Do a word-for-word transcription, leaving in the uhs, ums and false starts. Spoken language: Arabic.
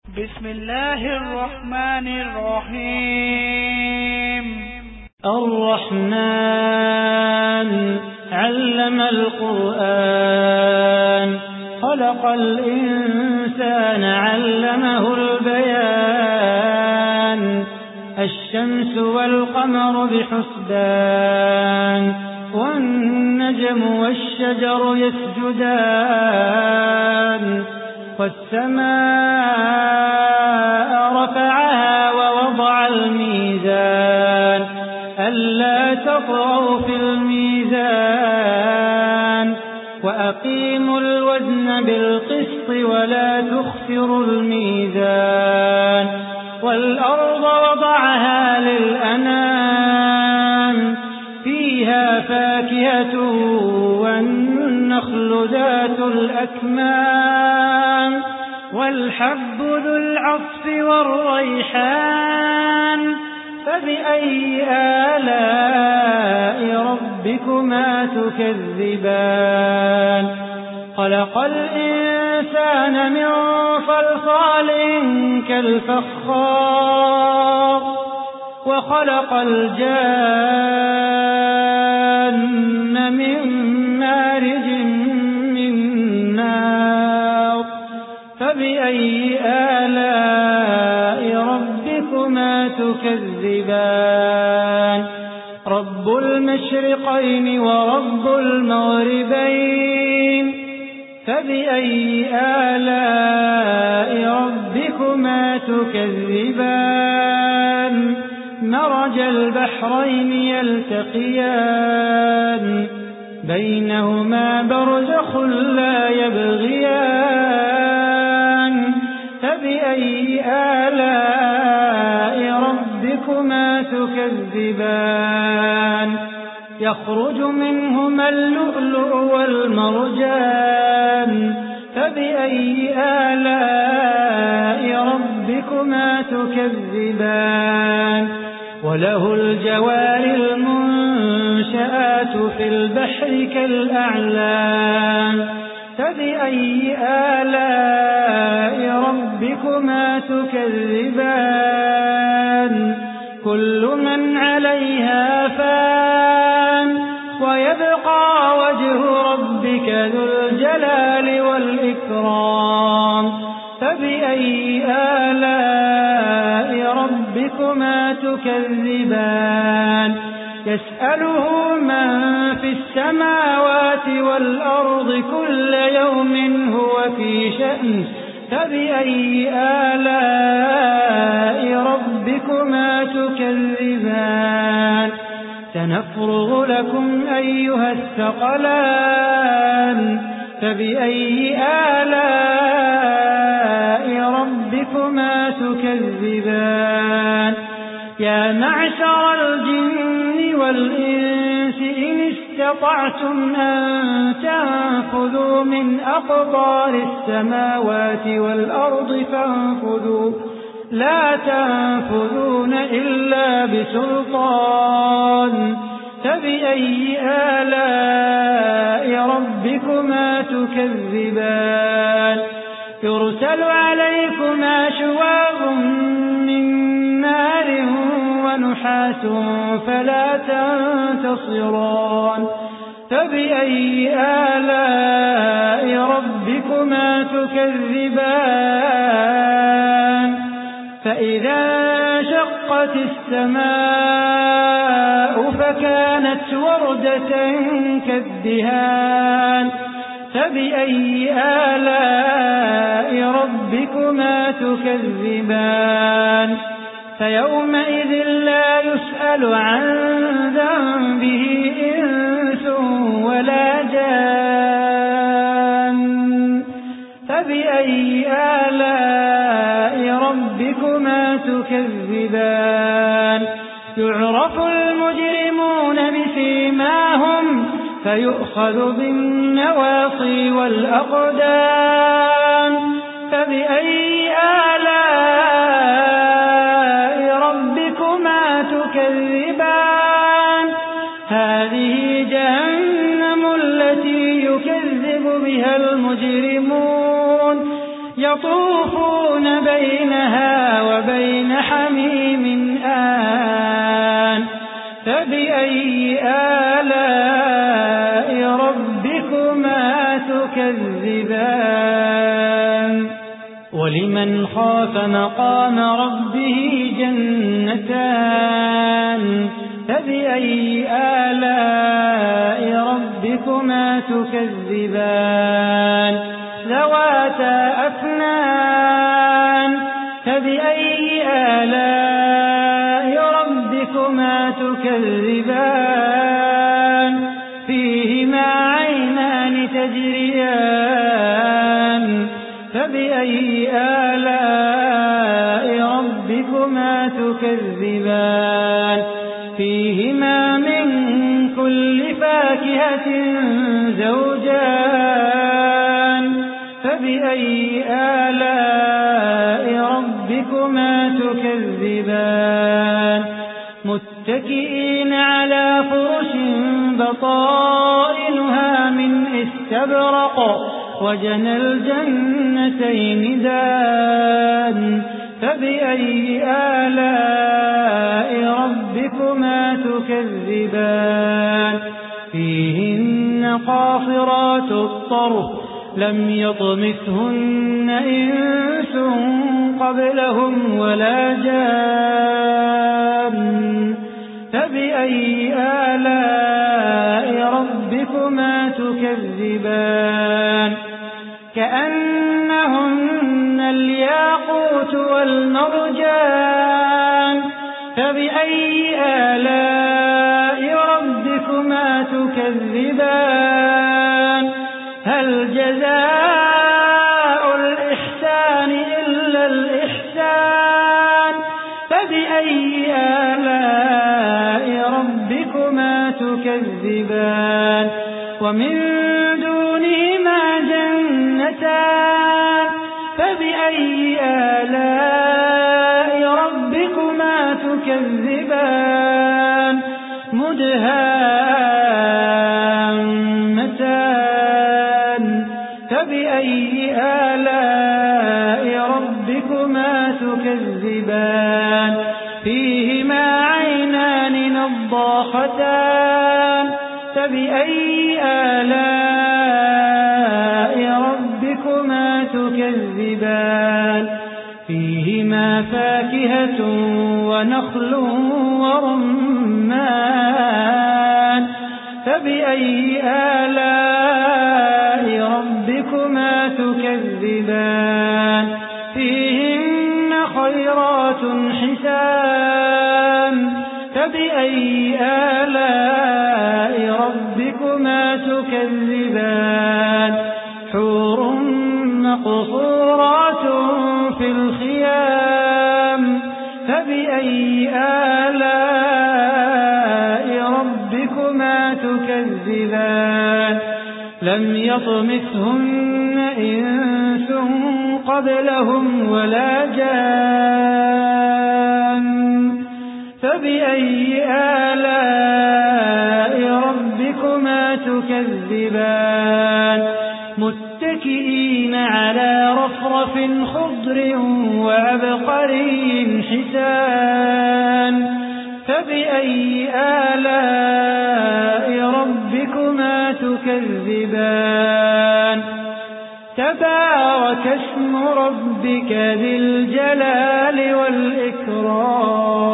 بسم الله الرحمن الرحيم الرحمن علم القرآن خلق الإنسان علمه البيان الشمس والقمر بحسبان والنجم والشجر يسجدان والسماء رفعها ووضع الميزان ألا تطغوا في الميزان وأقيموا الوزن بالقسط ولا تخسروا الميزان والأرض وضعها للأنام فيها فاكهة والنخل ذات الأكمام والحب ذو العصف والريحان فبأي آلاء ربكما تكذبان خلق الإنسان من صلصال كالفخار وخلق الجان من مارج من نار فبأي آلاء ربكما تكذبان رب المشرقين ورب المغربين فبأي آلاء ربكما تكذبان مرج البحرين يلتقيان بينهما برزخ لا يبغيان فبأي آلاء ربكما تكذبان يخرج منهما اللؤلؤ والمرجان فبأي آلاء ربكما تكذبان وله الجوار المنشآت في البحر كالأعلام فبأي آلاء ربكما تكذبان كل من عليها فان ويبقى وجه ربك ذو الجلال والإكرام فبأي آلاء ربكما تكذبان يسأله من في السماوات والأرض كل يوم هو في شأن فبأي آلاء ربكما تكذبان سنفرغ لكم أيها الثقلان فبأي آلاء ربكما تكذبان يا معشر الجن والإنس إن استطعتم أن تنفذوا من أقطار السماوات والأرض فانفذوا لا تنفذون إلا بسلطان فبأي آلاء ربكما تكذبان يرسل عليكما شواظ من نار ونحاس فلا تنتصران فبأي آلاء ربكما تكذبان فإذا انشقت السماء فكانت وردة كالدهان فبأي آلاء ربكما تكذبان فيومئذ لا يسأل عن ذنبه إنس ولا جان فبأي آلاء ربكما تكذبان يعرف المجرمون بسيماهم فيؤخذ بالنواصي والأقدام فبأي آلاء ربكما تكذبان هذه جهنم التي يكذب بها المجرمون يطوفون بين بينها وبين حميم آن فبأي آلاء ربكما تكذبان ولمن خاف مقام ربه جنتان فبأي آلاء ربكما تكذبان ذواتا أفنان فبأي آلاء ربكما تكذبان فيهما عينان تجريان فبأي آلاء ربكما تكذبان فيهما من كل فاكهة زوجان فبأي آلاء ربكما تكذبان متكئين على فرش بطائنها من استبرق وجنى الجنتين دان فبأي آلاء ربكما تكذبان فيهن قاصرات الطرف لم يطمثهن إنس قبلهم ولا جان فبأي آلاء ربكما تكذبان كأنهن الياقوت والمرجان فبأي آلاء ربكما تكذبان هل جزاء الإحسان إلا الإحسان فبأي آلاء ربكما تكذبان ومن دونهما جنتان فبأي آلاء ربكما تكذبان مدهامتان فبأي آلاء ربكما تكذبان فيهما عينان نضاختان فبأي آلاء ربكما تكذبان فيهما فاكهة ونخل ورمان فبأي آلاء ربكما تكذبان فيهن خيرات حسان فبأي آلاء ربكما تكذبان حور مقصورات في الخيام فبأي آلاء ربكما تكذبان لم يطمثهن إنس قبلهم ولا جان فبأي آلاء ربكما تكذبان متكئين على رفرف خضر وعبقري حسان فبأي آلاء ربكما تكذبان تبارك اسم ربك ذي الجلال والإكرام